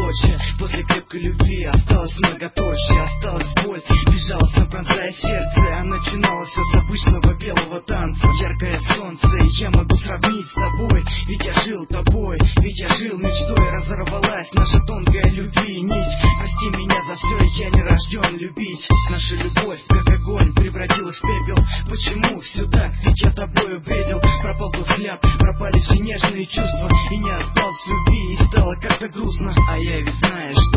молочья. После крепкой любви осталось многоточие, осталась боль, безжалостно пронзая сердце. А начиналось все с обычного белого танца. Яркое солнце я могу сравнить с тобой, ведь я жил тобой, ведь я жил мечтой. Разорвалась наша тонкая любви нить. Прости меня за все, я не рожден любить. Наша любовь, как огонь, превратилась в пепел. Почему все так? Ведь я тобою бредил. Пропал тот взгляд, пропали все нежные чувства, и не осталось любви, и стало как-то грустно. А я ведь знаю, что